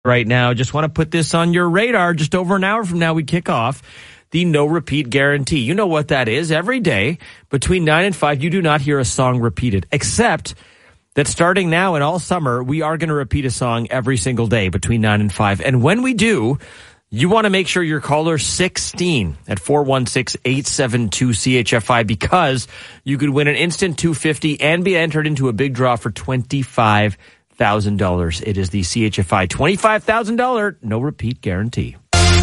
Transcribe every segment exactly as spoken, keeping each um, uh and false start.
right now. Just want to put this on your radar. Just over an hour from now, we kick off the no repeat guarantee. You know what that is. Every day between nine and five, you do not hear a song repeated, except that starting now and all summer, we are going to repeat a song every single day between nine and five. And when we do, you want to make sure you're caller sixteen at four one six, eight seven two, C H F I, because you could win an instant two hundred fifty dollars and be entered into a big draw for twenty-five thousand dollars. It is the C H F I twenty-five thousand dollars no repeat guarantee.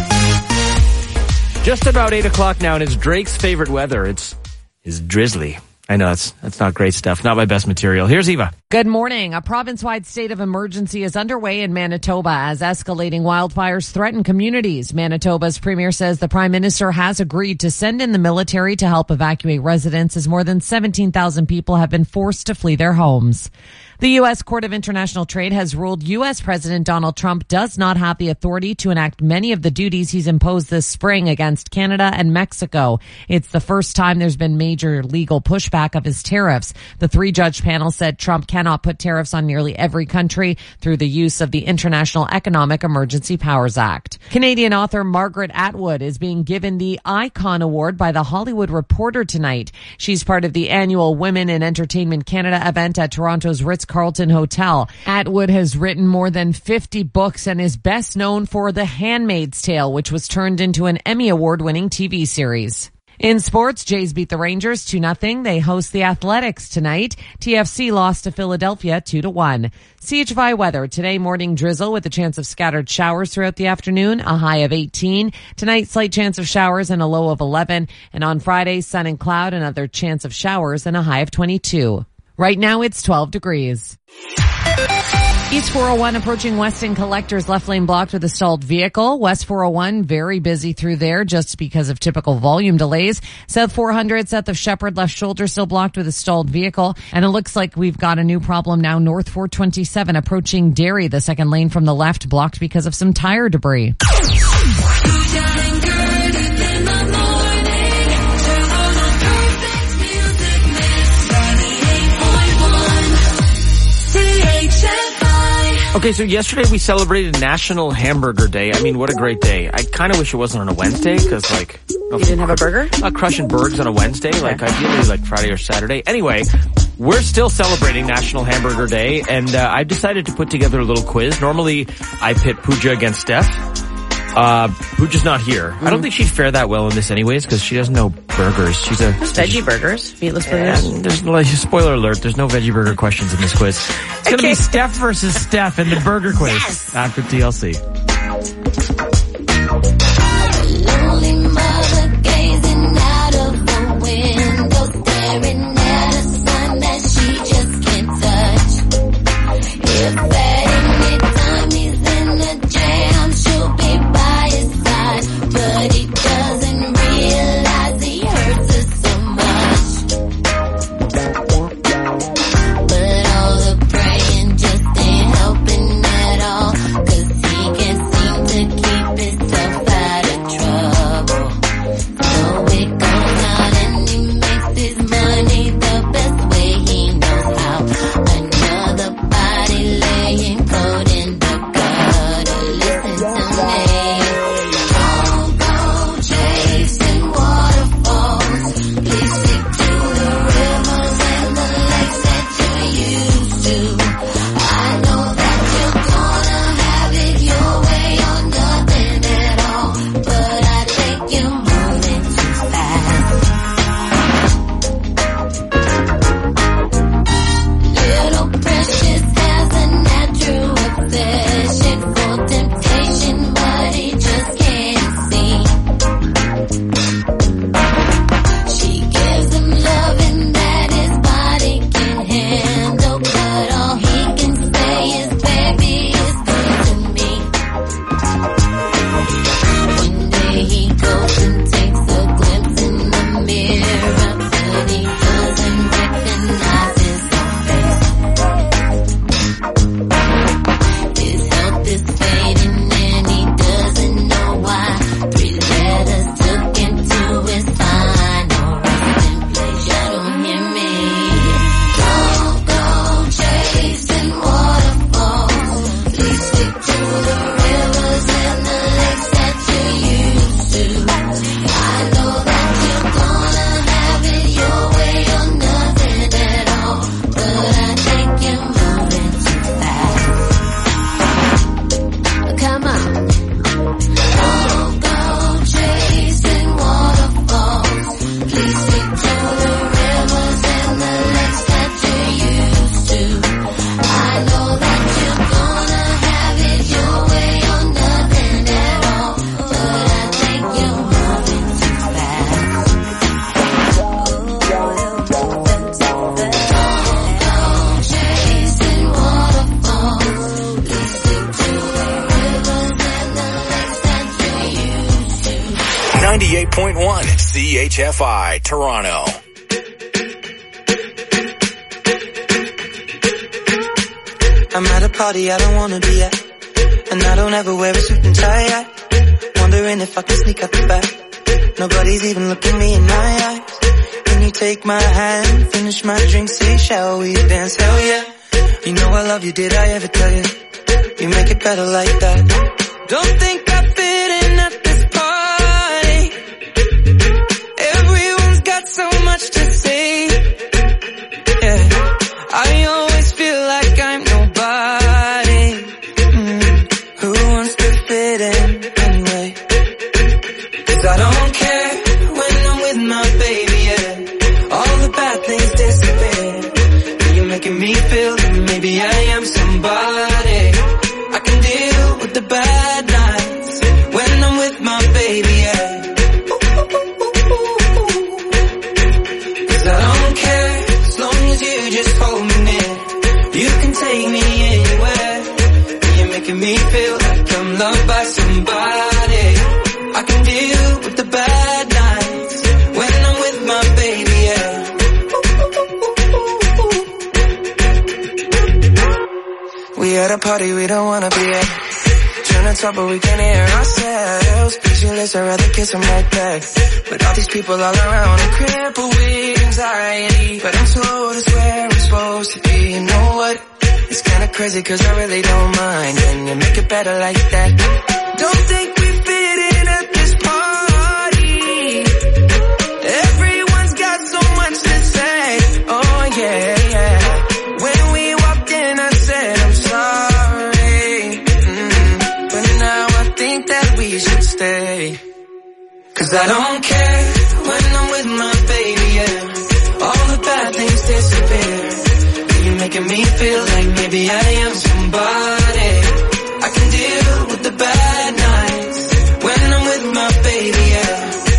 Just about eight o'clock now, and it's Drake's favorite weather. It's, it's drizzly. I know, that's, that's not great stuff. Not my best material. Here's Eva. Good morning. A province-wide state of emergency is underway in Manitoba as escalating wildfires threaten communities. Manitoba's premier says the prime minister has agreed to send in the military to help evacuate residents as more than seventeen thousand people have been forced to flee their homes. The U S Court of International Trade has ruled U S President Donald Trump does not have the authority to enact many of the duties he's imposed this spring against Canada and Mexico. It's the first time there's been major legal pushback of his tariffs. The three-judge panel said Trump cannot put tariffs on nearly every country through the use of the International Economic Emergency Powers Act. Canadian author Margaret Atwood is being given the Icon Award by The Hollywood Reporter tonight. She's part of the annual Women in Entertainment Canada event at Toronto's Ritz-Carlton Hotel. Atwood has written more than fifty books and is best known for The Handmaid's Tale, which was turned into an Emmy Award-winning T V series. In sports, Jays beat the Rangers two nothing. They host the Athletics tonight. T F C lost to Philadelphia two to one. C H F I weather. Today, morning drizzle with a chance of scattered showers throughout the afternoon, a high of eighteen. Tonight, slight chance of showers and a low of eleven. And on Friday, sun and cloud, another chance of showers and a high of twenty-two. Right now, it's twelve degrees. East four oh one approaching Weston Collectors, left lane blocked with a stalled vehicle. West four oh one very busy through there just because of typical volume delays. South four hundred south of Shepherd, left shoulder still blocked with a stalled vehicle. And it looks like we've got a new problem now. North four twenty-seven approaching Derry, the second lane from the left blocked because of some tire debris. Okay, so yesterday we celebrated National Hamburger Day. I mean, what a great day. I kind of wish it wasn't on a Wednesday, because, like... You didn't have a burger? Not crushing burgers on a Wednesday, Okay. like ideally like Friday or Saturday. Anyway, we're still celebrating National Hamburger Day, and uh, I've decided to put together a little quiz. Normally, I pit Pooja against Steph. Uh, Pooja's not here. Mm-hmm. I don't think she'd fare that well in this anyways, because she doesn't know burgers. She's a... There's veggie burgers, meatless burgers. And there's, like, spoiler alert, there's no veggie burger questions in this quiz. It's going to Okay. be Steph versus Steph in the burger quiz. Yes. After T L C. Lonely mother gazing out of the window, staring at a sun that she just can't touch. If at any time he's in a jam, she'll be by his side, but he doesn't realize he hurts her so much. But all the praying just ain't helping at all, 'cause he can't seem to keep himself out of trouble. ninety-eight point one C H F I, Toronto. I'm at a party I don't wanna be at, and I don't ever wear a suit and tie yet. Wondering if I can sneak out the back. Nobody's even looking me in my eyes. Can you take my hand, finish my drink, say shall we dance? Hell yeah. You know I love you, did I ever tell you? You make it better like that. Don't think I fit in at this party. Everyone's got so much to say. Yeah, I always feel like I'm nobody. Mm. Who wants to fit in anyway? 'Cause I don't care when I'm with my baby, yeah. All the bad things disappear. You're making me feel that maybe I am somebody. I can deal with the bad nights when I'm with my baby, yeah. 'Cause I don't care as long as you just hold me near. You can take me anywhere. You're making me feel like I'm loved by somebody. I can deal with the bad nights when I'm with my baby, yeah. We at a party we don't wanna be at. Trying to talk but we can't hear ourselves. Pictureless, I'd rather kiss them right back. But all these people all around are crippled with anxiety. But I'm told it's where I'm supposed to be. You know what? It's kinda crazy 'cause I really don't mind. Can you make it better like that? Don't think we fit in at this party. Everyone's got so much to say. Oh yeah, yeah. When we walked in I said I'm sorry. Mm. But now I think that we should stay. 'Cause I don't care when I'm with my baby, yeah. All the bad things disappear. You're making me feel like maybe I am somebody. I can deal with the bad nights when I'm with my baby, yeah.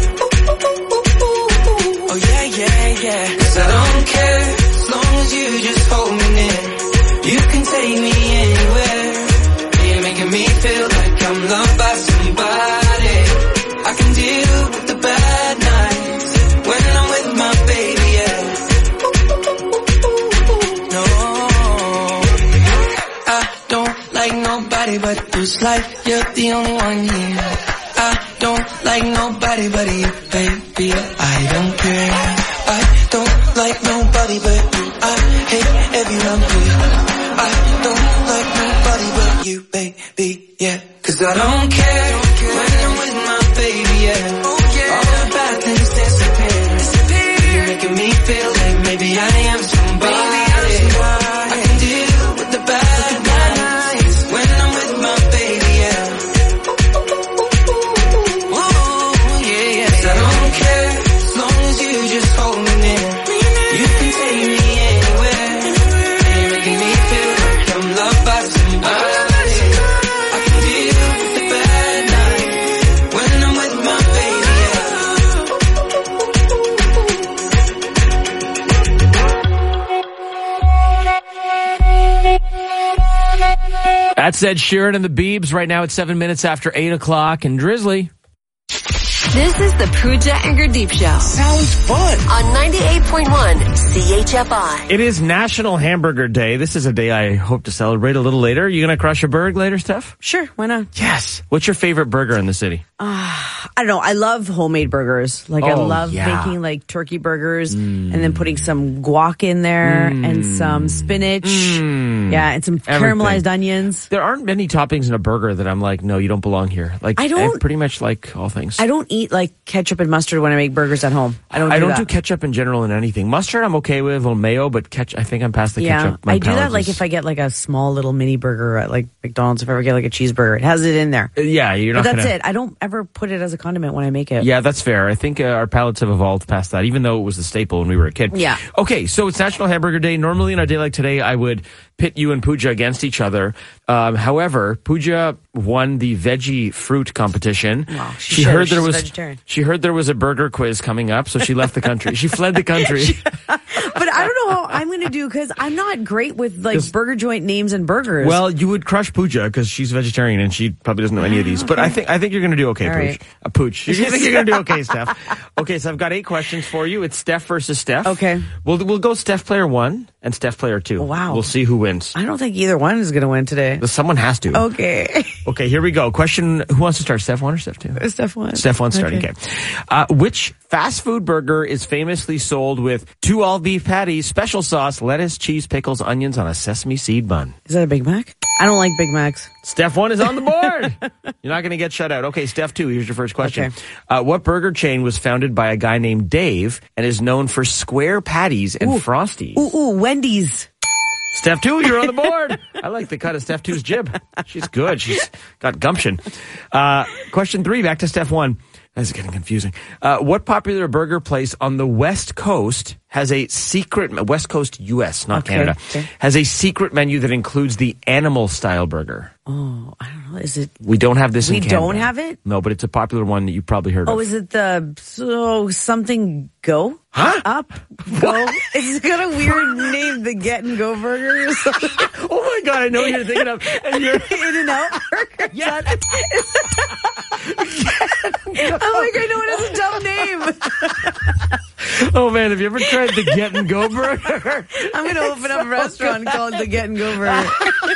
Oh yeah, yeah, yeah. 'Cause I don't care as long as you just hold me near. You can take me anywhere. You're making me feel like I'm loved by somebody. I can deal with the bad nights when I'm with my baby, yeah. No, I don't like nobody but this life. You're the only one here. I don't like nobody but you, baby. I don't care. I don't like nobody but you. I hate everyone here. I don't like nobody but you, baby, yeah. 'Cause I don't care when I'm with my baby, yeah. All the bad things disappear. You're making me feel like maybe I am somebody. I can deal with the bad nights when I'm with my baby, yeah. Oh, yeah, yeah. 'Cause I don't care as long as you just hold me near. You can take me anywhere. You're making me feel like I'm loved by somebody. I can deal with the bad nights when I'm with my baby, yeah. That's Ed Sheeran and the Biebs. Right now it's seven minutes after eight o'clock and drizzly. This is the Pooja and Gurdeep Show. Sounds fun. On ninety-eight point one C H F I. It is National Hamburger Day. This is a day I hope to celebrate a little later. You gonna crush a burg later, Steph? Sure, why not? Yes. What's your favorite burger in the city? I don't know. I love homemade burgers. Like I Oh, love yeah. making like turkey burgers and then putting some guac in there and some spinach. Yeah, and some caramelized onions. There aren't many toppings in a burger that I'm like, no, you don't belong here. Like I don't- pretty much like all things. I don't eat like ketchup and mustard when I make burgers at home. I don't do I don't that. do ketchup in general in anything. Mustard I'm okay with, or mayo, but ketchup, I think I'm past the Yeah, ketchup. My I do that palate like is- if I get like a small little mini burger at like McDonald's. If I ever get like a cheeseburger, it has it in there. Uh, Yeah, you're But not that's gonna... it. I don't ever put it as a condiment when I make it. Yeah, that's fair. I think uh, our palates have evolved past that, even though it was the staple when we were a kid. Yeah. Okay, so it's National Hamburger Day. Normally on a day like today, I would pit you and Pooja against each other. Um, however, Pooja won the veggie fruit competition. Well, she she should. heard there She's a was vegetarian. she heard there was a burger quiz coming up, so she left the country. She fled the country. But I don't know how I'm going to do because I'm not great with like burger joint names and burgers. Well, you would crush Pooja because she's vegetarian and she probably doesn't know any of these. But I think I think you're going to do okay, All Pooch. right. Uh, Pooch. You think you're going to do okay, Steph? Okay, so I've got eight questions for you. It's Steph versus Steph. Okay. We'll we'll go Steph player one and Steph player two. Wow. We'll see who wins. I don't think either one is going to win today. Someone has to. Okay. Okay, here we go. Question: who wants to start? Steph one or Steph two? Steph one. Steph one starting. Okay. Okay. Uh, which fast food burger is famously sold with two all beef patties, special sauce, lettuce, cheese, pickles, onions on a sesame seed bun? Is that a Big Mac? I don't like Big Macs. Steph one is on the board. You're not going to get shut out. Okay, Steph two, here's your first question. Okay. Uh, what burger chain was founded by a guy named Dave and is known for square patties and Ooh. Frosties? Ooh, ooh, Wendy's. Steph two, you're on the board. I like the cut of Steph two's jib. She's good. She's got gumption. Uh, question three, back to Steph one. This is getting confusing. Uh, what popular burger place on the West Coast has a secret, West Coast U S, not Okay, Canada, okay. has a secret menu that includes the animal style burger? Oh, I don't know. Is it? We don't have this We in Canada. don't have it? No, but it's a popular one that you probably heard Oh, of. is it the so something go? Huh? Up go? It's got a weird name. The Get and Go Burger or something. Oh my God, I know what you're thinking of. And you're In and Out Burger. Yeah. I'm like, I know it has a dumb name. Oh man, have you ever tried the Get and Go Burger? I'm going to open up a restaurant called the Get and Go Burger.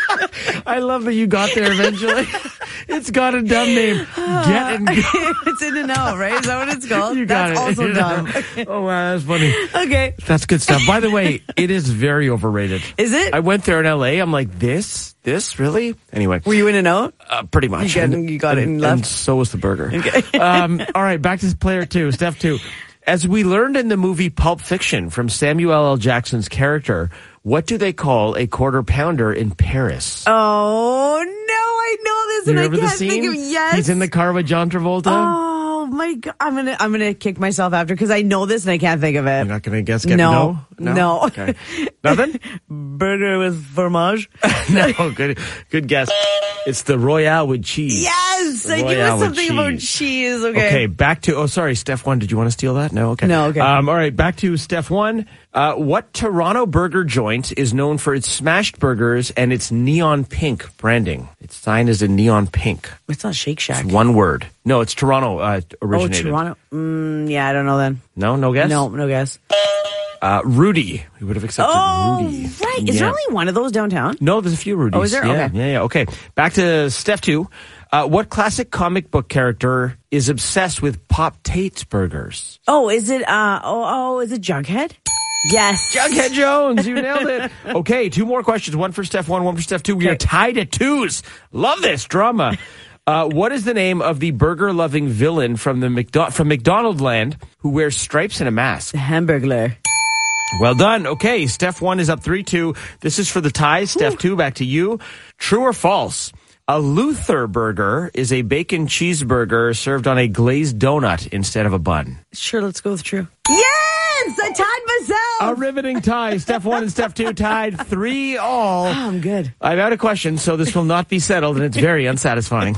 I love that you got there eventually. It's got a dumb name. Get and Go. It's In and Out, right? Is that what it's called? You got That's it. also dumb. Oh wow, that's funny. Okay. That's good stuff. By the way, it is very overrated. Is it? I went there in L A. I'm like, this, this, really? Anyway, Were you In and Out? uh, pretty much. You got- you got it and left? And so was the burger. Okay. um, all right, back to player two, Steph two. As we learned in the movie Pulp Fiction from Samuel L. Jackson's character, what do they call a quarter pounder in Paris? Oh, no, I know this Do you and I remember can't the scene? think of yes. He's in the car with John Travolta. Oh my God. I'm going to, I'm going to kick myself after because I know this and I can't think of it. You're not going to guess? Get No. no? No. Okay. Nothing? Burger with fromage. No, good, good guess. It's the Royale with cheese. Yes, I knew it Royale was with something about cheese. cheese. Okay. Okay, back to, oh, sorry, Steph one. Did you want to steal that? No? Okay. No, okay. Um, all right, back to Steph one. Uh, what Toronto burger joint is known for its smashed burgers and its neon pink branding? Its sign is in neon pink. It's not Shake Shack. It's one word. No, it's Toronto uh, Oh, originated. Toronto. Mm, yeah, I don't know then. No, no guess? No, no guess. Uh, Rudy. We would have accepted Oh, Rudy. right. Is there Yeah. only one of those downtown? No, there's a few Rudies. Oh, is there? Yeah, Okay. yeah, yeah. Okay. Back to Steph two. Uh, what classic comic book character is obsessed with Pop Tate's burgers? Oh, is it, uh, oh, oh, is it Jughead? Yes. Jughead Jones, you nailed it. Okay, two more questions. One for Steph one, one for Steph two. We are tied at twos. Love this drama. Uh, what is the name of the burger-loving villain from the McDo- from McDonald Land who wears stripes and a mask? Hamburglar. Well done. Okay, Steph one is up three two. This is for the ties. Steph two, back to you. True or false? A Luther burger is a bacon cheeseburger served on a glazed donut instead of a bun. Sure, let's go with true. Yes! I tied myself! A riveting tie. Steph one and Steph two tied three all. Oh, I'm good. I'm out of questions, so this will not be settled, and it's very unsatisfying.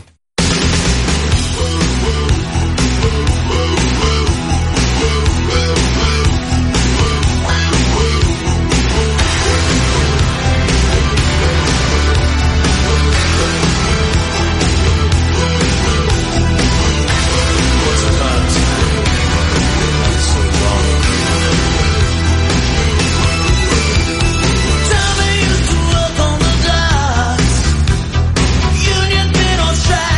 Union pin on strike.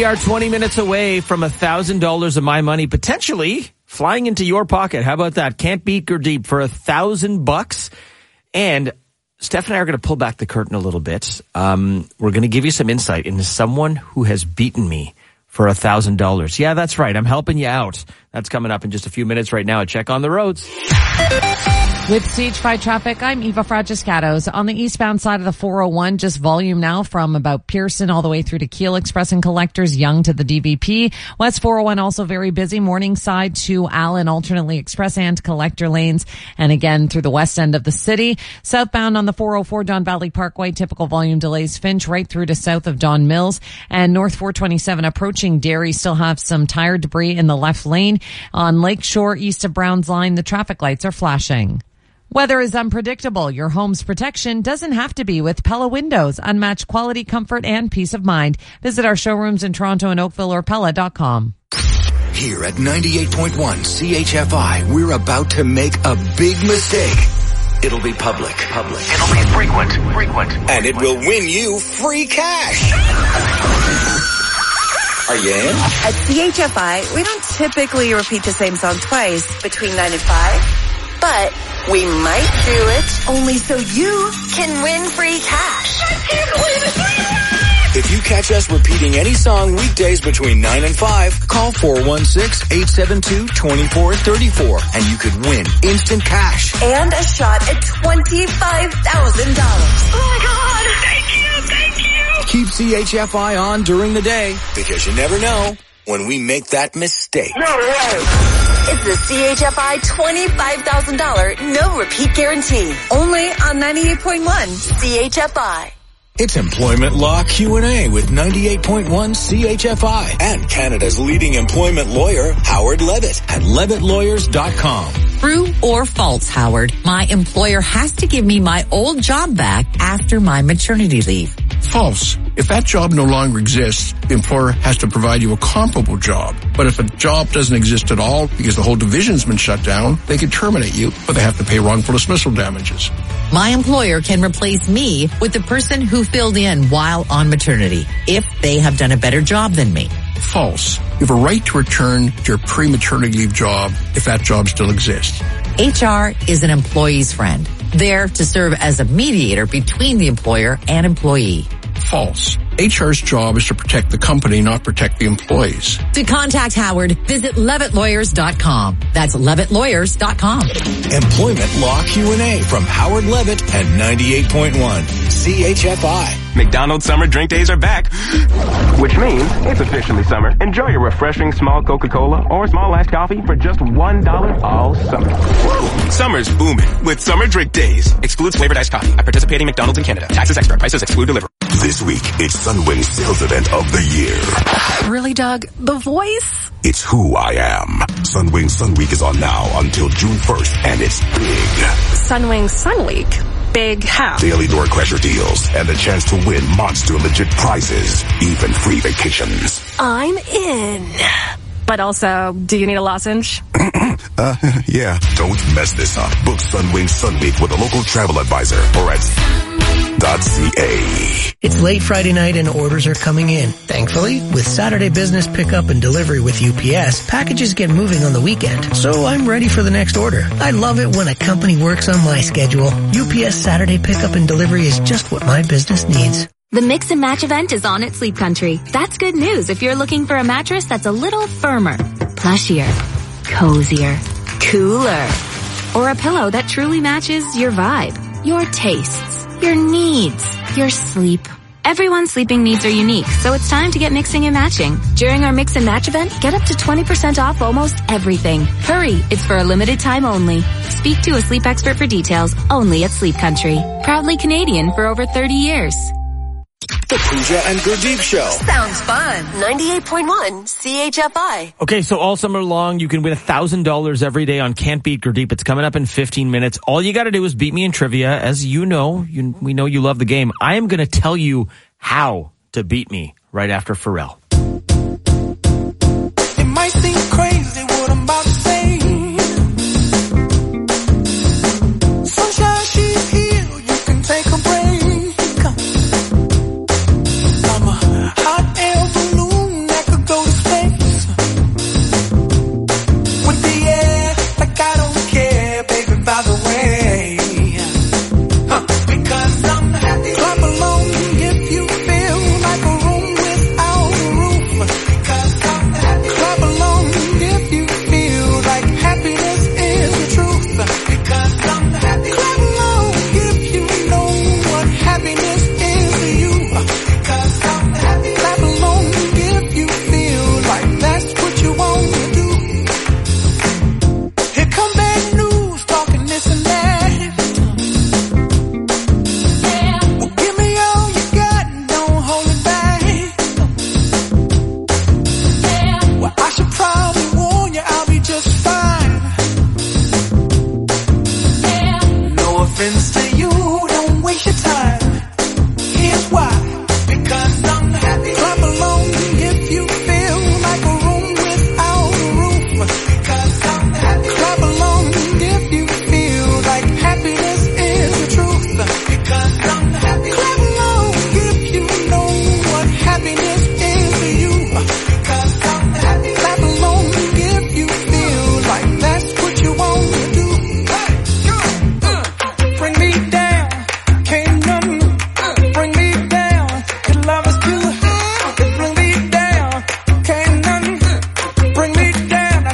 are twenty minutes away from one thousand dollars of my money potentially flying into your pocket. How about that? Can't beat Gurdeep for a thousand bucks. And Steph and I are going to pull back the curtain a little bit. Um, we're going to give you some insight into someone who has beaten me for a thousand dollars. Yeah, that's right. I'm helping you out. That's coming up in just a few minutes right now at Check on the Roads. With C H five traffic, I'm Eva Fragiscatos. On the eastbound side of the four oh one, just volume now from about Pearson all the way through to Keele Express and Collectors, Young to the D V P. West four oh one also very busy. Morningside to Allen, alternately Express and Collector lanes. And again, through the west end of the city. Southbound on the four oh four, Don Valley Parkway, typical volume delays. Finch right through to south of Don Mills. And North four twenty-seven approaching Derry still have some tire debris in the left lane. On Lakeshore, east of Browns Line, the traffic lights are flashing. Weather is unpredictable. Your home's protection doesn't have to be with Pella Windows. Unmatched quality, comfort, and peace of mind. Visit our showrooms in Toronto and Oakville or Pella dot com. Here at ninety-eight point one C H F I, we're about to make a big mistake. It'll be public. Public. It'll be frequent. Frequent. And it will win you free cash. Are you in? At C H F I, we don't typically repeat the same song twice between nine and five. But we might do it only so you can win free cash. I can't believe it. If you catch us repeating any song weekdays between nine and five, call four one six, eight seven two, two four three four and you could win instant cash. And a shot at twenty-five thousand dollars. Oh my God. Thank you. Thank you. Keep C H F I on during the day because you never know when we make that mistake. No way. It's the C H F I twenty-five thousand dollars no repeat guarantee. Only on ninety-eight point one C H F I. It's Employment Law Q and A with ninety-eight point one C H F I and Canada's leading employment lawyer, Howard Levitt at levitt lawyers dot com. True or false, Howard? My employer has to give me my old job back after my maternity leave. False. If that job no longer exists, the employer has to provide you a comparable job. But if a job doesn't exist at all because the whole division's been shut down, they can terminate you, but they have to pay wrongful dismissal damages. My employer can replace me with the person who filled in while on maternity if they have done a better job than me. False. You have a right to return to your pre-maternity leave job if that job still exists. H R is an employee's friend, there to serve as a mediator between the employer and employee. False. H R's job is to protect the company, not protect the employees. To contact Howard, visit levitt lawyers dot com. That's levitt lawyers dot com. Employment Law Q and A from Howard Levitt at ninety-eight point one C H F I. McDonald's Summer Drink Days are back, which means it's officially summer. Enjoy your refreshing small Coca-Cola or small iced coffee for just one dollar all summer. Woo! Summer's booming with Summer Drink Days. Excludes flavored iced coffee at participating McDonald's in Canada. Taxes extra. Prices exclude delivery. This week, it's Sunwing's sales event of the year. Really, Doug? The voice? It's who I am. Sunwing Sun Week is on now until June first, and it's big. Sunwing Sun Week? Big how? Daily door crasher deals and the chance to win monster legit prizes, even free vacations. I'm in. But also, do you need a lozenge? uh, yeah. Don't mess this up. Book Sunwing Sun Week with a local travel advisor or at .ca. It's late Friday night and orders are coming in. Thankfully, with Saturday business pickup and delivery with U P S, packages get moving on the weekend. So I'm ready for the next order. I love it when a company works on my schedule. U P S Saturday pickup and delivery is just what my business needs. The Mix and Match event is on at Sleep Country. That's good news if you're looking for a mattress that's a little firmer, plushier, cozier, cooler, or a pillow that truly matches your vibe, your tastes, your needs, your sleep. Everyone's sleeping needs are unique, so it's time to get mixing and matching. During our Mix and Match event, get up to twenty percent off almost everything. Hurry, it's for a limited time only. Speak to a sleep expert for details only at Sleep Country. Proudly Canadian for over thirty years. The Pooja and Gurdeep Show. Sounds fun. ninety-eight point one C H F I. Okay, so all summer long, you can win one thousand dollars every day on Can't Beat Gurdeep. It's coming up in fifteen minutes. All you got to do is beat me in trivia. As you know, you, we know you love the game. I am going to tell you how to beat me right after Pharrell. It might seem crazy what I'm about to say. Sunshine, she's here. You can take a break. I'm a hot air balloon that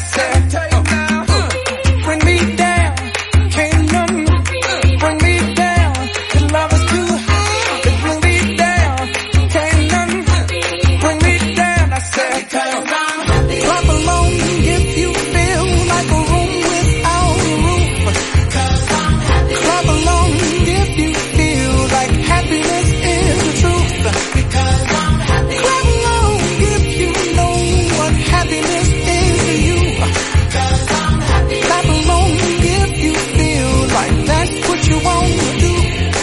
said, uh, bring me down. Can't nothing bring me down. The love is too high to bring me down. Can't nothing bring me down. I said, clap along if you feel like a room without a roof. Clap along if you feel like happiness is the truth. Clap along if you know what happiness is to you. Clap along if you feel like that's what you want to do.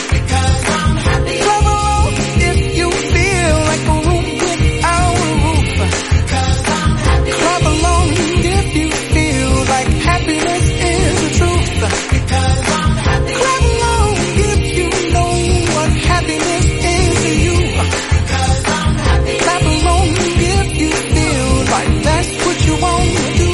Clap along if you feel like a room without a roof. Clap along if you feel like happiness is the truth. Clap along if you know what happiness is to you. Clap along if you feel like that's what you want to do.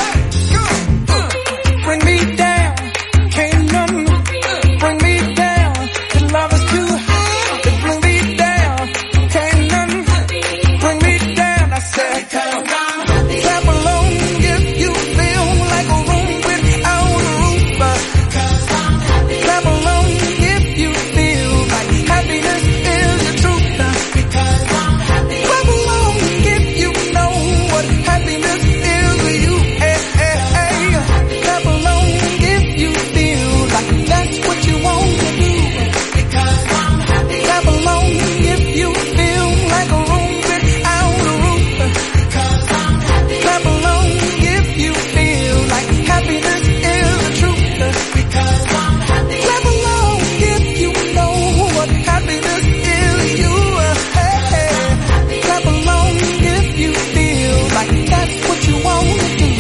Bring me down, can't nothing bring me down. The love is too high to bring me down. Can't nothing bring me down. I said, clap along if you feel like a room without a roof. Clap along if you feel like happiness is the truth. Clap along if you know what happiness is to you. Hey, hey, hey. Clap along if you feel like that's what you want to do. Clap along if you feel like a room without a roof. Clap along if you feel like happiness is the truth. Clap along if you know what happiness is to you. Hey, hey. Clap along if you feel like that's what you want to do.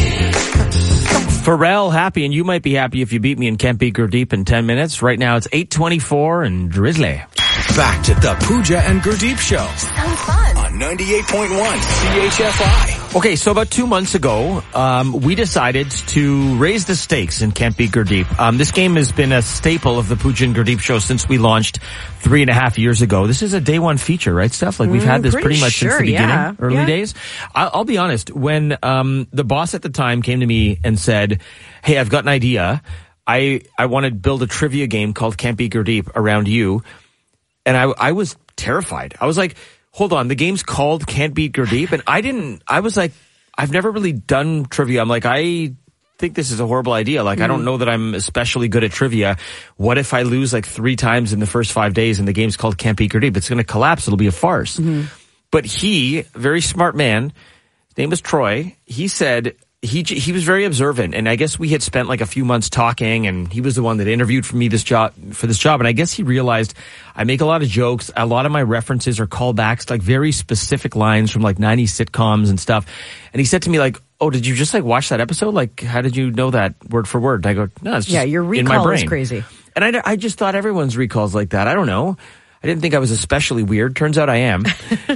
Pharrell, Happy, and you might be happy if you beat me in Can't Beat Gurdeep in ten minutes. Right now it's eight twenty-four and Drizzly. Back to the Pooja and Gurdeep Show. Sounds fun. On ninety-eight point one C H F I. Okay, so about two months ago, um, we decided to raise the stakes in Can't Beat Gurdeep. Um, this game has been a staple of the Pooja and Gurdeep Show since we launched three and a half years ago. This is a day one feature, right, Steph? Like, we've had this Mm, pretty, pretty much sure, since the beginning, yeah. early Yeah. days. I'll, I'll be honest, when um, the boss at the time came to me and said, hey, I've got an idea. I, I want to build a trivia game called Can't Beat Gurdeep around you. And I, I was terrified. I was like, hold on, the game's called Can't Beat Gurdeep. And I didn't, I was like, I've never really done trivia. I'm like, I think this is a horrible idea. Like, I don't know that I'm especially good at trivia. What if I lose like three times in the first five days and the game's called Can't Beat Gurdeep? It's going to collapse. It'll be a farce. But he, very smart man, his name was Troy. He said, he he was very observant, and I guess we had spent like a few months talking, and he was the one that interviewed for me this job for this job, and I guess he realized I make a lot of jokes, a lot of my references are callbacks, like very specific lines from like nineties sitcoms and stuff. And he said to me like, "Oh, did you just like watch that episode? Like, how did you know that word for word?" And I go, "No, it's just Yeah, your in my recall brain." is crazy. And I I just thought everyone's recalls like that. I don't know. I didn't think I was especially weird. Turns out I am.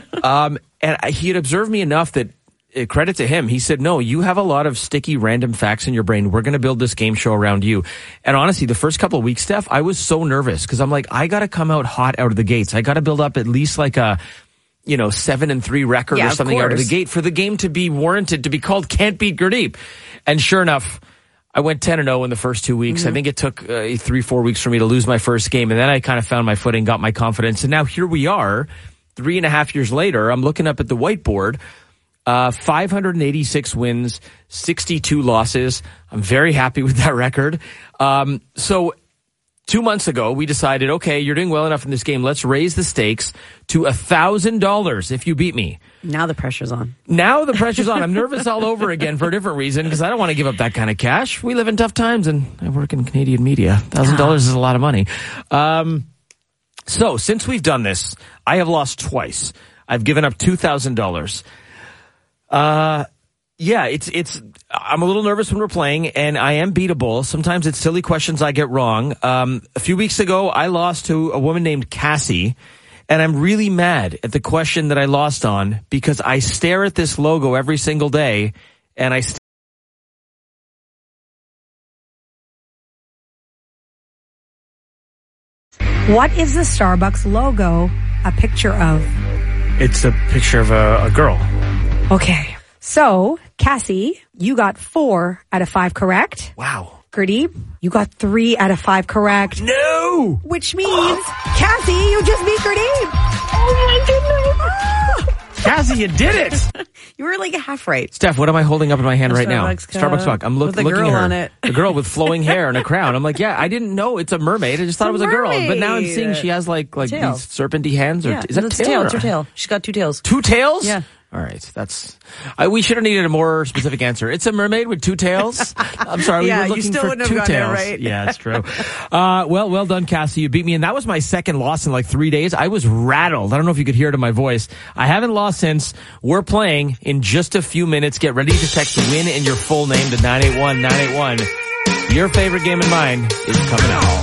um, and I, he had observed me enough that. Uh, credit to him. He said, no, you have a lot of sticky random facts in your brain. We're going to build this game show around you. And honestly, the first couple of weeks, Steph, I was so nervous because I'm like, I got to come out hot out of the gates. I got to build up at least like a, you know, seven and three record Yeah, or of something out of the course. gate for the game to be warranted to be called Can't Beat Gurdeep. And sure enough, I went ten and oh in the first two weeks. Mm-hmm. I think it took uh, three, four weeks for me to lose my first game. And then I kind of found my footing, got my confidence. And now here we are, three and a half years later. I'm looking up at the whiteboard. Uh, five hundred eighty-six wins, sixty-two losses. I'm very happy with that record. Um, so two months ago, we decided, okay, you're doing well enough in this game. Let's raise the stakes to a thousand dollars if you beat me. Now the pressure's on. Now the pressure's on. I'm nervous all over again for a different reason because I don't want to give up that kind of cash. We live in tough times and I work in Canadian media. A thousand dollars is a lot of money. Um, so since we've done this, I have lost twice. I've given up two thousand dollars. Uh, yeah, it's, it's, I'm a little nervous when we're playing and I am beatable. Sometimes it's silly questions I get wrong. Um, a few weeks ago, I lost to a woman named Cassie and I'm really mad at the question that I lost on because I stare at this logo every single day and I st- What is the Starbucks logo a picture of? It's a picture of a, a girl. Okay. So, Cassie, you got four out of five correct. Wow. Gurdeep, you got three out of five correct. No! Which means, Cassie, you just beat Gurdeep. Oh my goodness. Cassie, you did it. You were like half right. Steph, what am I holding up in my hand A right now? Starbucks cup Starbucks mug. I'm look, with a looking girl at her. on it. The girl with flowing hair and a crown. I'm like, yeah, I didn't know it's a mermaid. I just thought it was a girl. But now I'm mermaid. seeing she has like like Tail. these serpenty hands. Or Yeah, is that it's tail? tail? or- It's her tail. She's got two tails. Two tails? Yeah. All right, that's. I, we should have needed a more specific answer. It's a mermaid with two tails. I'm sorry, Yeah, we you were looking still for wouldn't have two gotten it tails. right. Yeah, that's true. Uh, well, well done, Cassie. You beat me, and that was my second loss in like three days. I was rattled. I don't know if you could hear it in my voice. I haven't lost since. We're playing in just a few minutes. Get ready to text "win" and your full name to nine eight one nine eight one. Your favorite game and mine is coming out.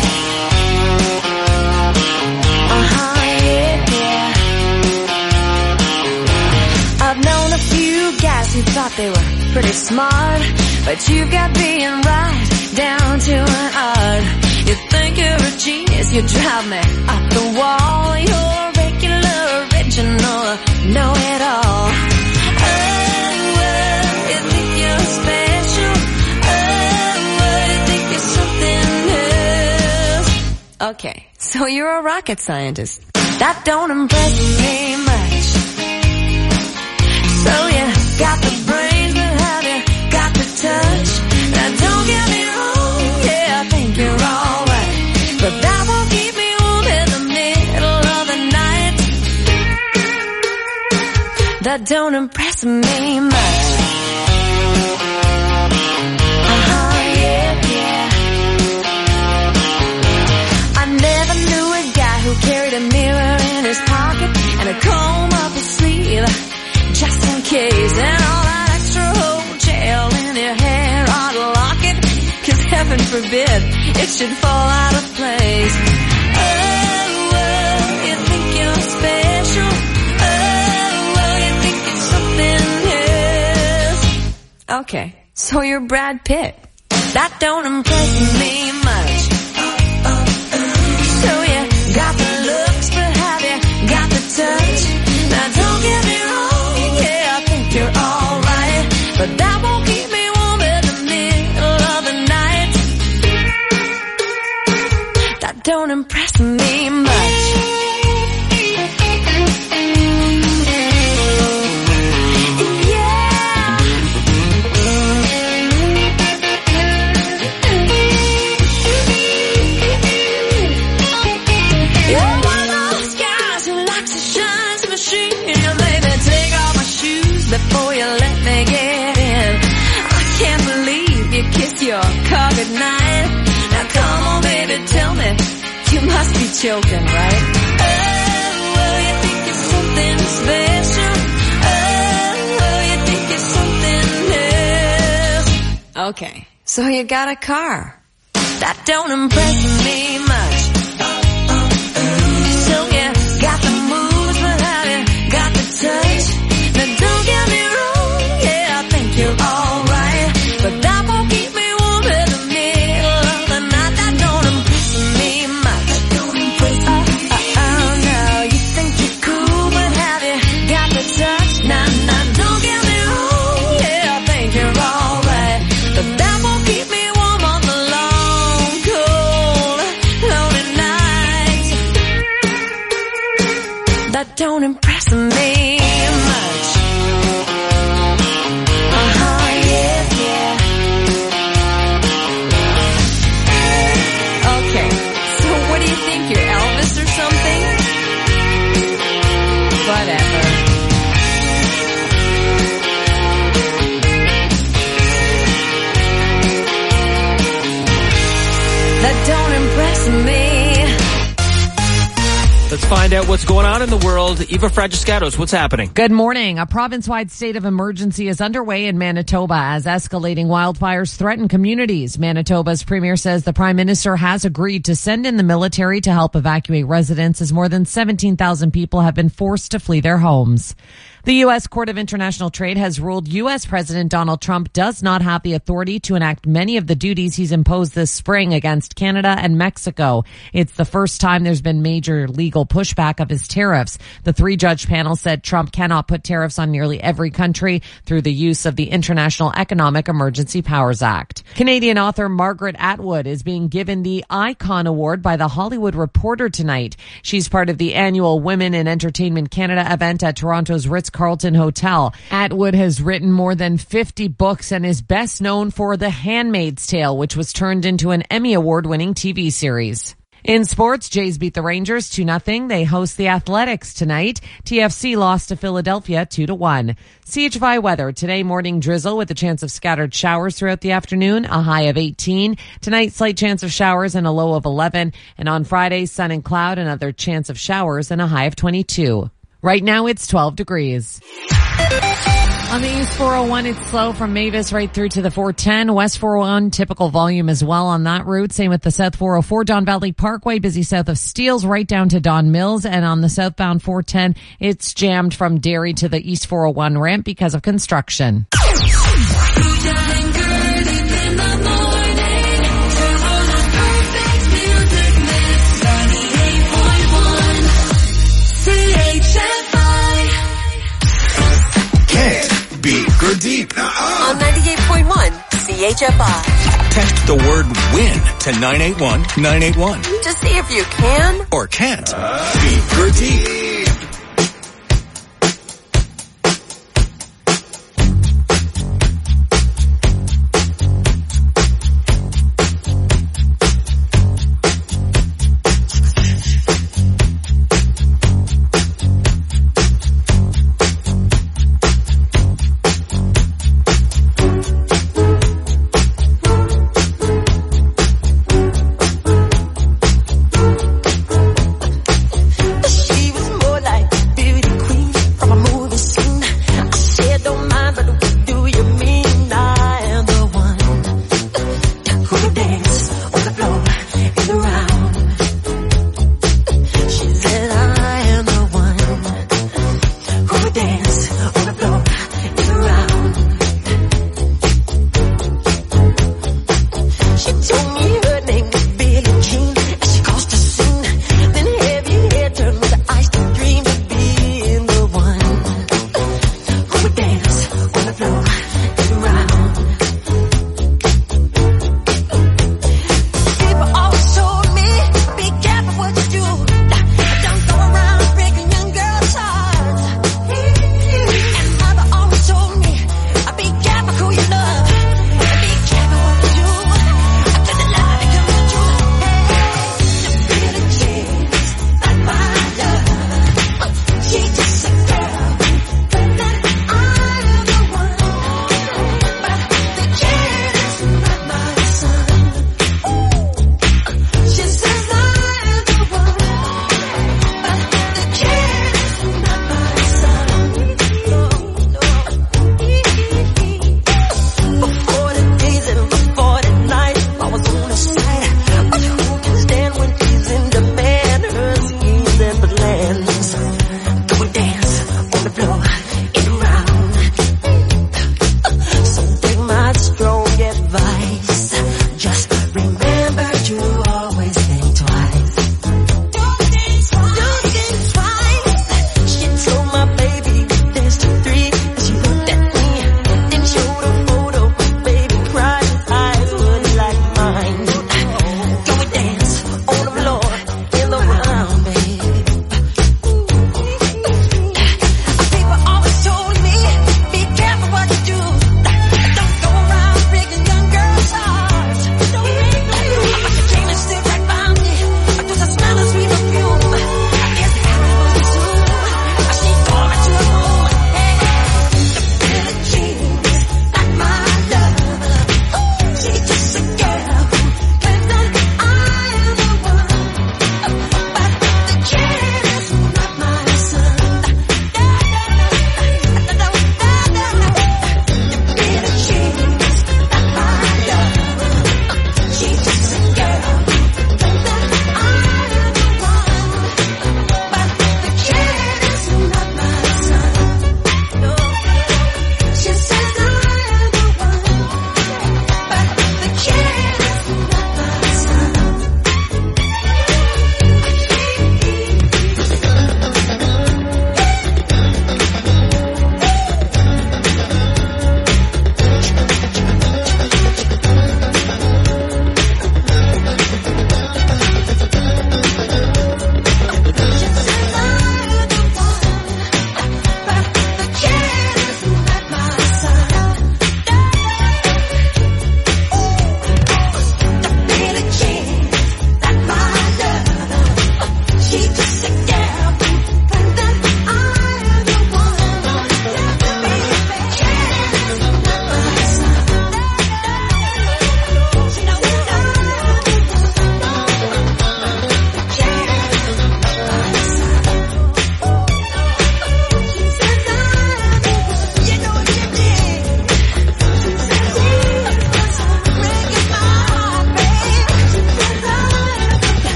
I've known a few guys who thought they were pretty smart, but you got being right down to an art. You think you're a genius, you drive me up the wall. You're regular, original, know-it-all. Oh, well, you think you're special. Oh, well, you think you're something else. Okay, so you're a rocket scientist. That don't impress me much. So you got the brains, but have you got the touch? Now don't get me wrong, yeah, I think you're alright, but that won't keep me warm in the middle of the night. That don't impress me much. Uh-huh, yeah, yeah. I never knew a guy who carried a mirror in his pocket and a comb up his sleeve, just in case, and all that extra hotel in your hair ought to lock it, cause heaven forbid it should fall out of place. Oh, well, you think you're special. Oh, well, you think you're something else. Okay, so you're Brad Pitt. That don't impress me much. So you got the looks, but have you got the touch? Now don't get me wrong, yeah, I think you're alright, but that won't keep me warm in the middle of the night. That don't impress me much. You're one of those guys who likes to shine some machine. You maybe take off my shoes before you let me get in. I can't believe you kissed your car goodnight. Now come on, baby, tell me, you must be joking, right? Oh, well, you think you're something special. Oh, you think you're something else. Okay, so you got a car. That don't impress me much. So you got the moves, but have you got the touch? Now don't get me wrong, yeah, I think you're alright, but that won't keep me warm in the middle of the night. That don't impress me much. That don't impress me. Oh, oh, oh, no, you think you're cool, but have you got the touch? Nah, nah, don't get me wrong, yeah, I think you're alright, but that won't keep me warm on the long, cold, lonely nights. That don't impress me much. Uh-huh, yeah, yeah. Okay, so what do you think, you're Elvis or something? Whatever. That don't impress me. Let's find out what's going on in the world. Eva Fragiscatos, what's happening? Good morning. A province-wide state of emergency is underway in Manitoba as escalating wildfires threaten communities. Manitoba's premier says the prime minister has agreed to send in the military to help evacuate residents as more than seventeen thousand people have been forced to flee their homes. The U S Court of International Trade has ruled U S President Donald Trump does not have the authority to enact many of the duties he's imposed this spring against Canada and Mexico. It's the first time there's been major legal pushback of his tariffs. The three-judge panel said Trump cannot put tariffs on nearly every country through the use of the International Economic Emergency Powers Act. Canadian author Margaret Atwood is being given the Icon Award by The Hollywood Reporter tonight. She's part of the annual Women in Entertainment Canada event at Toronto's Ritz-Carlton Hotel. Atwood has written more than fifty books and is best known for The Handmaid's Tale, which was turned into an Emmy Award-winning T V series. In sports, Jays beat the Rangers two nothing. They host the Athletics tonight. T F C lost to Philadelphia two to one. C H F I weather. Today, morning drizzle with a chance of scattered showers throughout the afternoon, a high of eighteen. Tonight, slight chance of showers and a low of eleven. And on Friday, sun and cloud, another chance of showers and a high of twenty-two. Right now, it's twelve degrees. On the East four oh one, it's slow from Mavis right through to the four ten. West four oh one, typical volume as well on that route. Same with the South four oh four, Don Valley Parkway, busy south of Steeles, right down to Don Mills. And on the southbound four ten, it's jammed from Derry to the East four oh one ramp because of construction. Deep. Uh-uh. On ninety-eight point one C H F I. Text the word WIN to nine eight one nine eight one. To see if you can or can't uh, beat Gurdeep. She was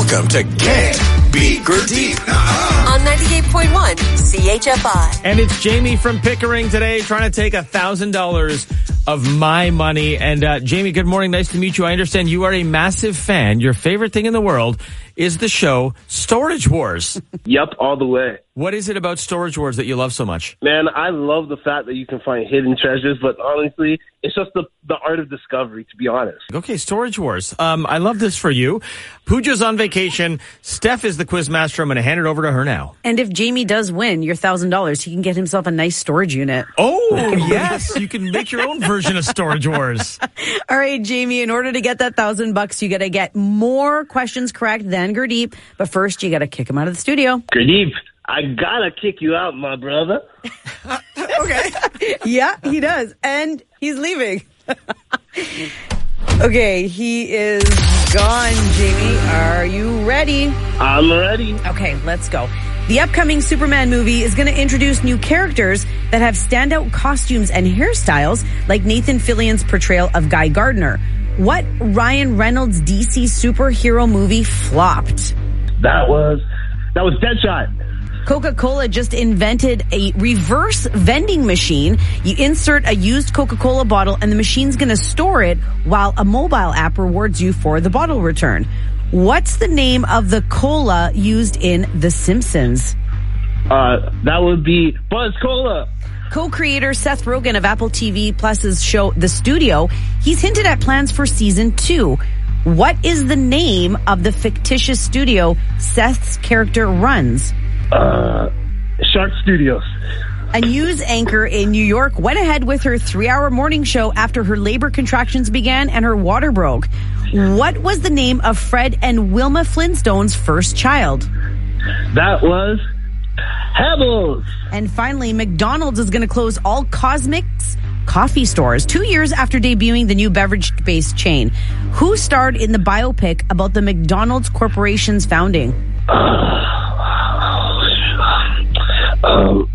Welcome to Can't Beat Gurdeep. On ninety-eight point one C H F I. And it's Jamie from Pickering today trying to take one thousand dollars of my money. And uh, Jamie, good morning. Nice to meet you. I understand you are a massive fan. Your favorite thing in the world is the show Storage Wars. Yep, all the way. What is it about Storage Wars that you love so much? Man, I love the fact that you can find hidden treasures, but honestly, it's just the, the art of discovery, to be honest. Okay, Storage Wars. Um, I love this for you. Pooja's on vacation. Steph is the quiz master. I'm going to hand it over to her now. And if Jamie does win your one thousand dollars, he can get himself a nice storage unit. Oh, yes. You can make your own version of Storage Wars. All right, Jamie, in order to get that one thousand bucks, you got to get more questions correct than Gurdeep. But first, you got to kick him out of the studio. Gurdeep, I gotta kick you out, my brother. Okay. Yeah, he does. And he's leaving. Okay, he is gone, Jamie. Are you ready? I'm ready. Okay, let's go. The upcoming Superman movie is going to introduce new characters that have standout costumes and hairstyles, like Nathan Fillion's portrayal of Guy Gardner. What Ryan Reynolds D C superhero movie flopped? That was, that was Deadshot. Coca-Cola just invented a reverse vending machine. You insert a used Coca-Cola bottle and the machine's going to store it while a mobile app rewards you for the bottle return. What's the name of the cola used in The Simpsons? Uh, that would be Buzz Cola. Co-creator Seth Rogen of Apple T V Plus's show The Studio, he's hinted at plans for season two. What is the name of the fictitious studio Seth's character runs? Uh, Shark Studios. A news anchor in New York went ahead with her three-hour morning show after her labor contractions began and her water broke. What was the name of Fred and Wilma Flintstone's first child? That was Pebbles. And finally, McDonald's is going to close all Cosmix coffee stores two years after debuting the new beverage-based chain. Who starred in the biopic about the McDonald's Corporation's founding? Um,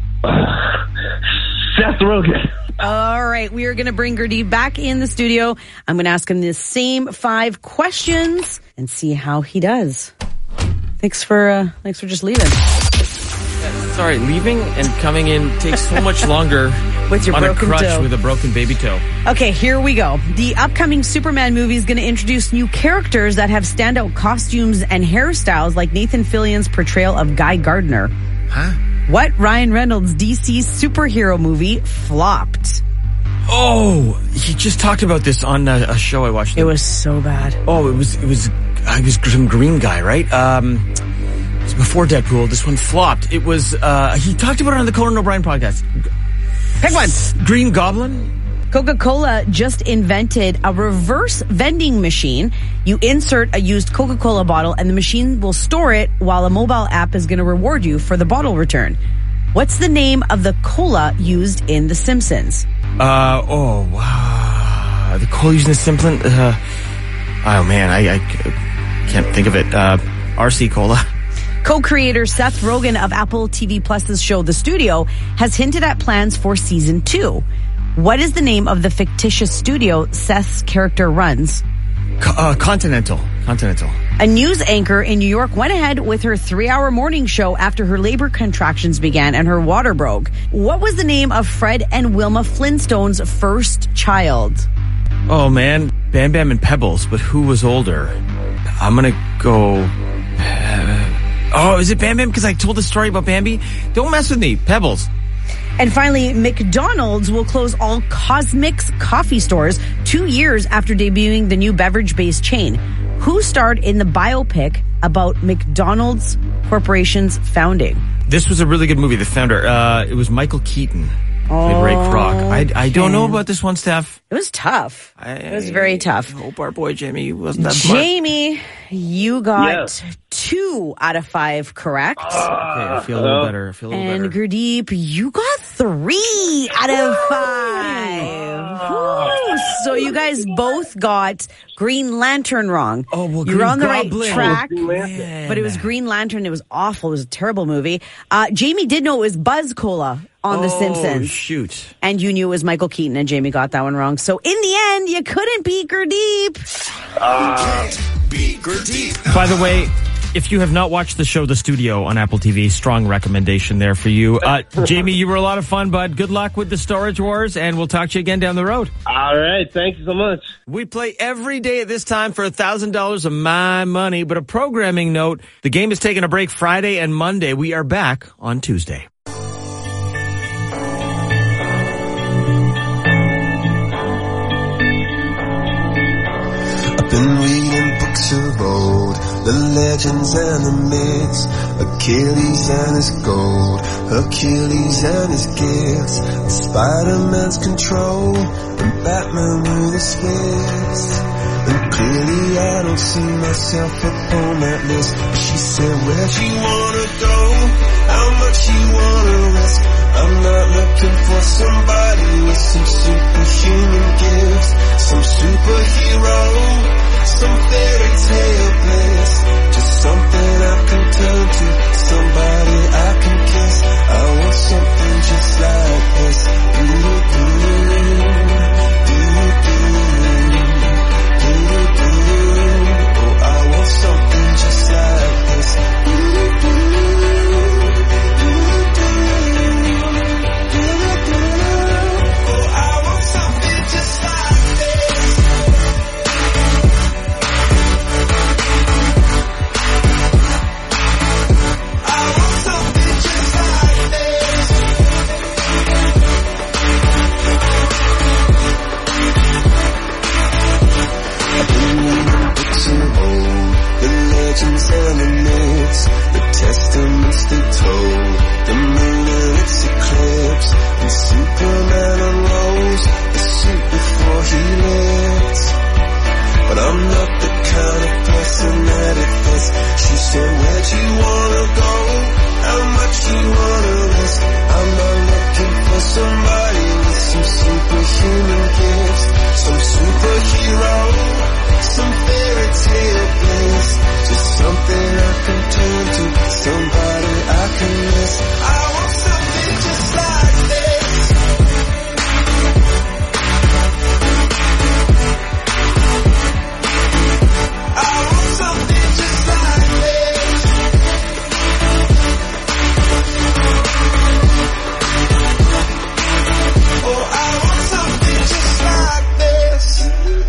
Seth Rogen. All right, we are going to bring Gurdeep back in the studio. I'm going to ask him the same five questions and see how he does. Thanks for uh, thanks for just leaving. Sorry, leaving and coming in takes so much longer with your on broken a crutch toe. with a broken baby toe. Okay, here we go. The upcoming Superman movie is going to introduce new characters that have standout costumes and hairstyles, like Nathan Fillion's portrayal of Guy Gardner. Huh? What Ryan Reynolds D C superhero movie flopped? Oh, he just talked about this on a, a show I watched. It was so bad. Oh, it was, it was, I was some green guy, right? Um, it was before Deadpool. This one flopped. It was, uh, he talked about it on the Conan O'Brien podcast. Pick one. Green Goblin? Coca-Cola just invented a reverse vending machine. You insert a used Coca-Cola bottle and the machine will store it while a mobile app is going to reward you for the bottle return. What's the name of the cola used in The Simpsons? Uh, oh, wow. The cola used in The Simpsons? Uh, oh, man, I, I can't think of it. Uh, R C Cola. Co-creator Seth Rogen of Apple T V Plus's show The Studio has hinted at plans for season two. What is the name of the fictitious studio Seth's character runs? Co- uh, Continental. Continental. A news anchor in New York went ahead with her three-hour morning show after her labor contractions began and her water broke. What was the name of Fred and Wilma Flintstone's first child? Oh, man. Bam Bam and Pebbles, but who was older? I'm gonna go... Uh, oh, is it Bam Bam? Because I told the story about Bambi. Don't mess with me. Pebbles. And finally, McDonald's will close all Cosmix coffee stores two years after debuting the new beverage-based chain. Who starred in the biopic about McDonald's Corporation's founding? This was a really good movie, The Founder. Uh, it was Michael Keaton. Played Ray Kroc. I, I don't know about this one, Steph. It was tough. I, it was very tough. I hope our boy Jamie wasn't that smart. Jamie, you got Yes. two out of five correct. Okay, I feel a little better. I feel a little And better. Gurdeep, you got three out of five. Woo. So you guys both got Green Lantern wrong. Oh, well, You're Green on the Goblin. right track. Green Lantern. But it was Green Lantern. It was awful. It was a terrible movie. Uh, Jamie did know it was Buzz Cola on The Oh, Simpsons. shoot. And you knew it was Michael Keaton, and Jamie got that one wrong. So in the end, you couldn't beat Gurdeep. Can't beat Gurdeep. By the way, If you have not watched the show The Studio on Apple T V, strong recommendation there for you. Uh, Jamie, you were a lot of fun, bud. Good luck with the Storage Wars, and we'll talk to you again down the road. All right. Thank you so much. We play every day at this time for one thousand dollars of my money, but a programming note, the game is taking a break Friday and Monday. We are back on Tuesday. Been reading books of old, the legends and the myths, Achilles and his gold, Hercules and his gifts, Spider-Man's control, and Batman with his fists. And clearly I don't see myself upon that list. But she said, where'd you wanna go? How much you wanna risk? I'm not looking for somebody with some superhuman gifts, some superhero, some fairy tale bliss, just something I can turn to, somebody I can kiss. I want something just like this. Do-do-do, do-do-do, do-do-do. Oh, I want something just like this. Do-do-do, do-do-do, do-do-do. Oh, I want something just like this. And the myths, the testaments they told, the moon and its eclipse, and Superman unrolls the suit before he lived. But I'm not the kind of person that it fits. She said, where'd you wanna go? How much you wanna risk? I'm not looking for somebody with some superhuman gifts, some superhero, some fairy tale bliss, just something I can turn to, somebody I can miss. I want something just like this. I want something just like this. Oh, I want something just like this.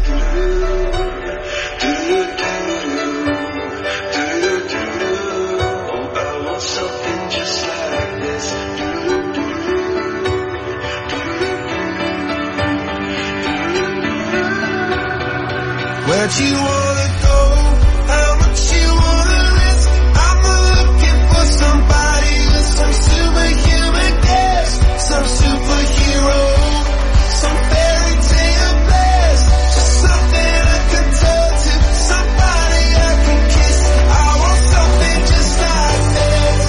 Where'd you wanna go? How much you wanna risk? I'm looking for somebody with some superhuman gifts, some superhero, some fairy tale bliss, just something I can turn to, somebody I can kiss. I want something just like this.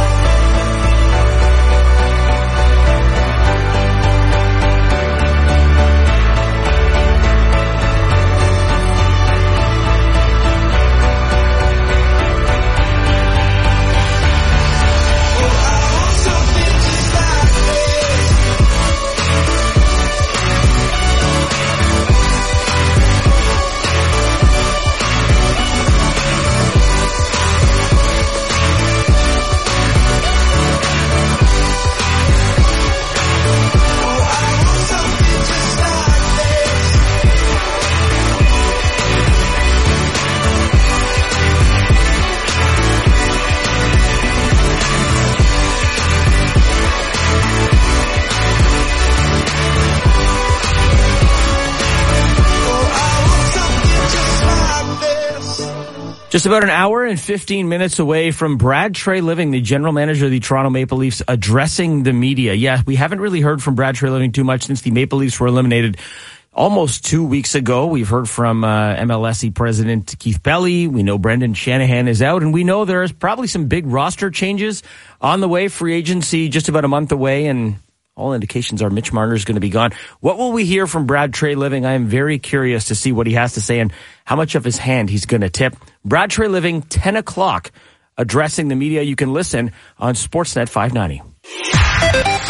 Just about an hour and fifteen minutes away from Brad Treliving, the general manager of the Toronto Maple Leafs, addressing the media. Yeah, we haven't really heard from Brad Treliving too much since the Maple Leafs were eliminated almost two weeks ago. We've heard from uh, M L S E president Keith Pelley. We know Brendan Shanahan is out, and we know there's probably some big roster changes on the way. Free agency just about a month away, and all indications are Mitch Marner is going to be gone. What will we hear from Brad Treliving? I am very curious to see what he has to say and how much of his hand he's going to tip. Brad Treliving, ten o'clock, addressing the media. You can listen on Sportsnet five ninety.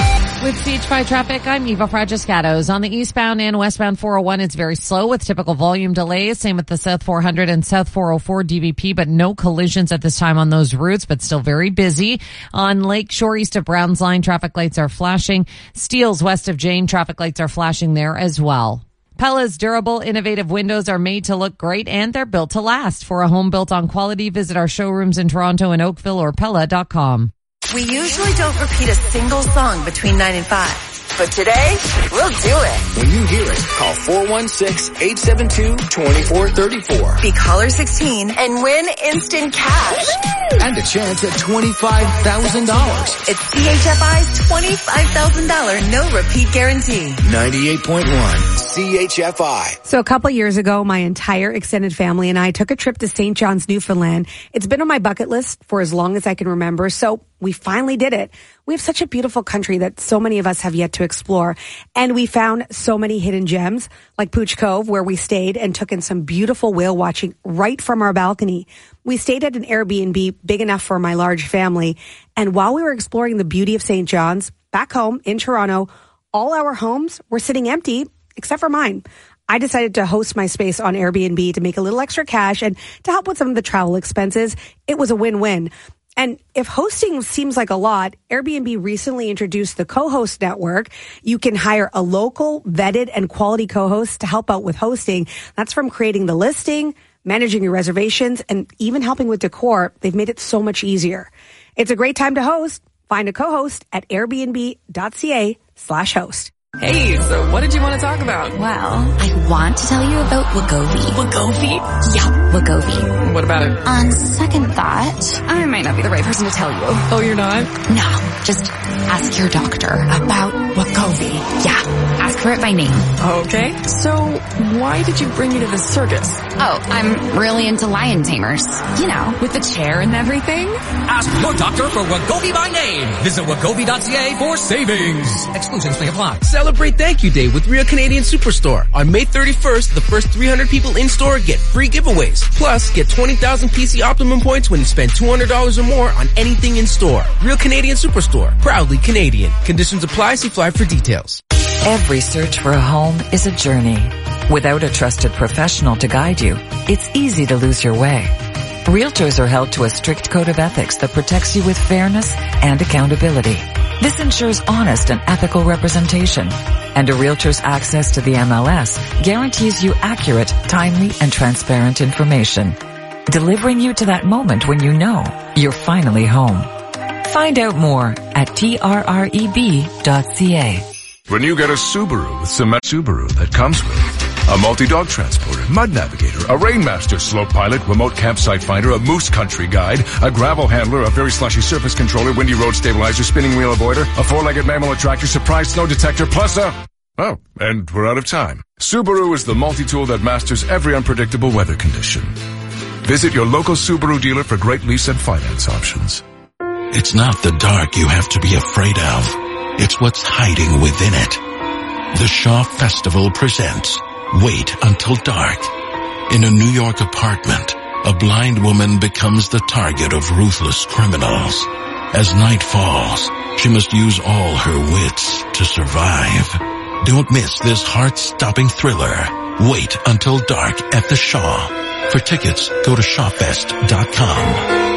With C H five traffic, I'm Eva Fragiscatos. On the eastbound and westbound four oh one, it's very slow with typical volume delays. Same with the South four hundred and South four oh four D V P, but no collisions at this time on those routes, but still very busy. On Lakeshore east of Browns Line, traffic lights are flashing. Steeles west of Jane, traffic lights are flashing there as well. Pella's durable, innovative windows are made to look great and they're built to last. For a home built on quality, visit our showrooms in Toronto and Oakville or Pella dot com. We usually don't repeat a single song between nine and five. But today, we'll do it. When you hear it, call four one six, eight seven two, two four three four. Be caller sixteen and win instant cash. And a chance at twenty-five thousand dollars. It's C H F I's twenty-five thousand dollars no repeat guarantee. ninety-eight point one C H F I. So a couple years ago, my entire extended family and I took a trip to Saint John's, Newfoundland. It's been on my bucket list for as long as I can remember, so we finally did it. We have such a beautiful country that so many of us have yet to explore. And we found so many hidden gems, like Pooch Cove, where we stayed and took in some beautiful whale watching right from our balcony. We stayed at an Airbnb big enough for my large family. And while we were exploring the beauty of Saint John's, back home in Toronto, all our homes were sitting empty, except for mine. I decided to host my space on Airbnb to make a little extra cash and to help with some of the travel expenses. It was a win-win. And if hosting seems like a lot, Airbnb recently introduced the co-host network. You can hire a local, vetted, and quality co-host to help out with hosting. That's from creating the listing, managing your reservations, and even helping with decor. They've made it so much easier. It's a great time to host. Find a co-host at airbnb.ca slash host. Hey, so what did you want to talk about? Well, I want to tell you about Wegovy. Wegovy? Yeah, Wegovy. What about it? On second thought, I might not be the right person to tell you. Oh, you're not? No, just ask your doctor about Wegovy. Yeah, ask her it by name. Okay, so why did you bring me to the circus? Oh, I'm really into lion tamers. You know, with the chair and everything. Ask your doctor for Wegovy by name. Visit Wegovy dot C A for savings. Exclusions may apply. Celebrate Thank You Day with Real Canadian Superstore. On May thirty-first, the first three hundred people in-store get free giveaways. Plus, get twenty thousand P C Optimum points when you spend two hundred dollars or more on anything in-store. Real Canadian Superstore. Proudly Canadian. Conditions apply. See flyer for details. Every search for a home is a journey. Without a trusted professional to guide you, it's easy to lose your way. Realtors are held to a strict code of ethics that protects you with fairness and accountability. This ensures honest and ethical representation, and a realtor's access to the M L S guarantees you accurate, timely, and transparent information, delivering you to that moment when you know you're finally home. Find out more at T R R E B dot C A. When you get a Subaru with Cement Subaru that comes with a multi-dog transporter, mud navigator, a Rainmaster slope pilot, remote campsite finder, a moose country guide, a gravel handler, a very slushy surface controller, windy road stabilizer, spinning wheel avoider, a four-legged mammal attractor, surprise snow detector, plus a... Oh, and we're out of time. Subaru is the multi-tool that masters every unpredictable weather condition. Visit your local Subaru dealer for great lease and finance options. It's not the dark you have to be afraid of. It's what's hiding within it. The Shaw Festival presents Wait Until Dark. In a New York apartment, a blind woman becomes the target of ruthless criminals. As night falls, she must use all her wits to survive. Don't miss this heart-stopping thriller. Wait Until Dark at the Shaw. For tickets, go to shawfest dot com.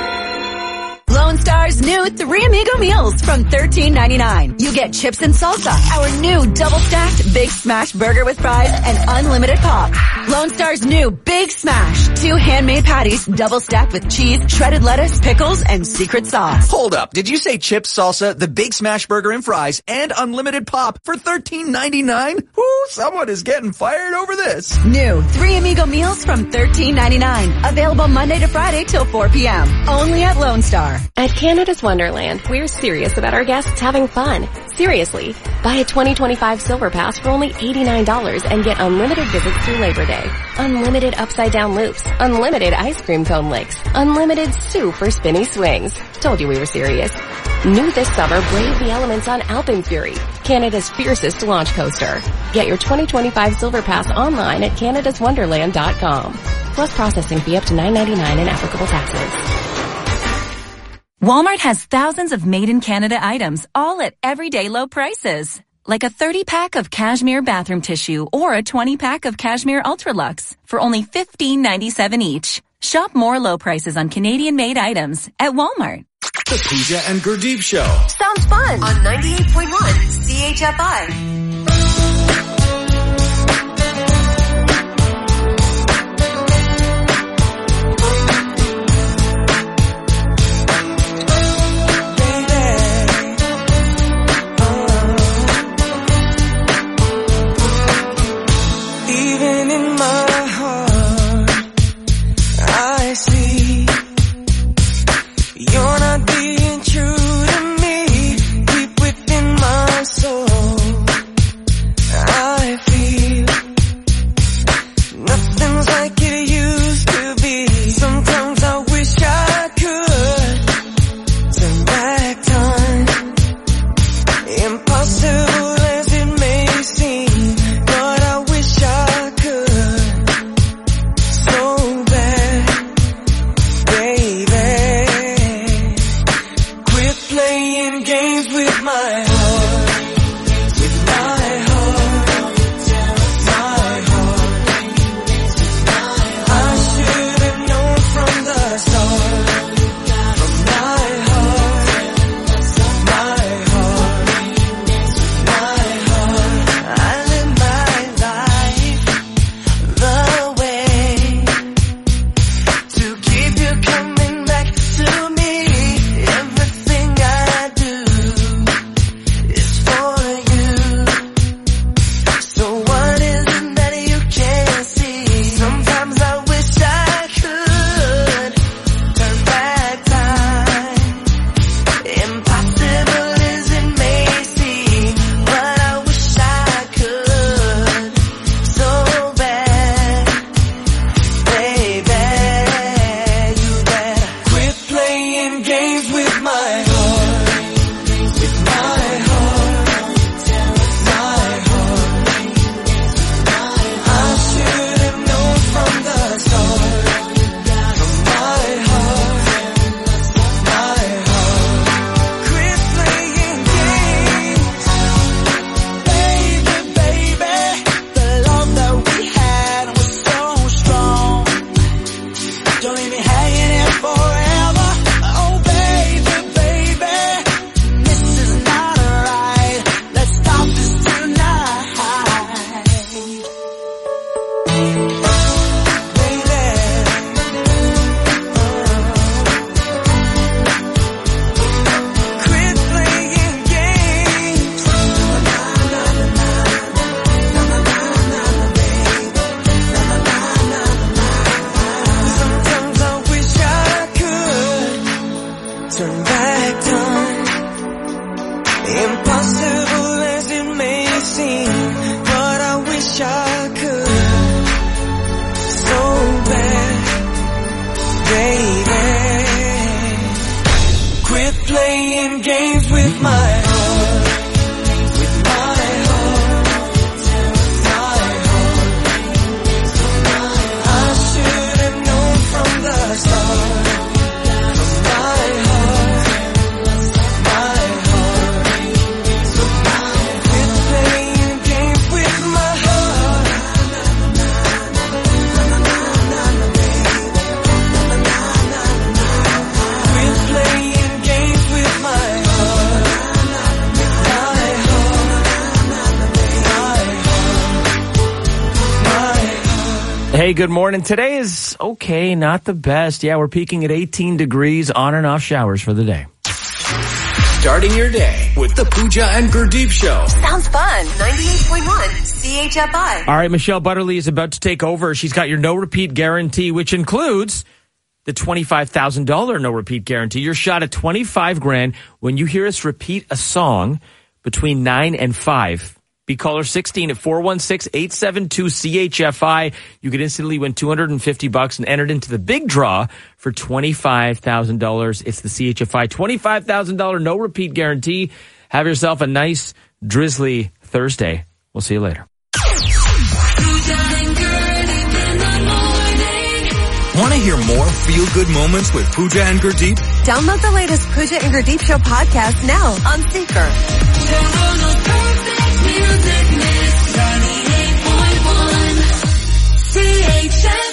Lone Star's new Three Amigo meals from thirteen ninety-nine. You get chips and salsa, our new double-stacked Big Smash burger with fries, and unlimited pop. Lone Star's new Big Smash, two handmade patties, double-stacked with cheese, shredded lettuce, pickles, and secret sauce. Hold up, did you say chips, salsa, the Big Smash burger and fries, and unlimited pop for thirteen ninety-nine? Whoo, someone is getting fired over this. New Three Amigo meals from thirteen ninety-nine. Available Monday to Friday till four p.m. Only at Lone Star. At Canada's Wonderland, we're serious about our guests having fun. Seriously. Buy a twenty twenty-five Silver Pass for only eighty-nine dollars and get unlimited visits through Labor Day. Unlimited upside-down loops. Unlimited ice cream cone licks. Unlimited super spinny swings. Told you we were serious. New this summer, brave the elements on Alpine Fury, Canada's fiercest launch coaster. Get your twenty twenty-five Silver Pass online at canada's wonderland dot com. Plus processing fee up to nine ninety-nine and applicable taxes. Walmart has thousands of made-in-Canada items, all at everyday low prices. Like a thirty-pack of cashmere bathroom tissue or a twenty-pack of cashmere Ultralux for only fifteen ninety-seven each. Shop more low prices on Canadian-made items at Walmart. The Pooja and Gurdeep Show. Sounds fun on ninety-eight point one C H F I. Hey, good morning. Today is okay, not the best. Yeah, we're peaking at eighteen degrees, on and off showers for the day. Starting your day with the Pooja and Gurdeep Show. Sounds fun. ninety-eight point one C H F I. All right, Michelle Butterly is about to take over. She's got your no-repeat guarantee, which includes the twenty-five thousand dollars no-repeat guarantee. You're shot at twenty-five grand when you hear us repeat a song between nine and five. Be caller sixteen at four one six, eight seven two, C H F I. You could instantly win two hundred fifty bucks and entered into the big draw for twenty-five thousand dollars. It's the C H F I twenty-five thousand dollars no repeat guarantee. Have yourself a nice drizzly Thursday. We'll see you later. Want to hear more feel-good moments with Pooja and Gurdeep? Download the latest Pooja and Gurdeep Show podcast now on Seeker. Toronto's perfect music mix, ninety-eight point one C H F M.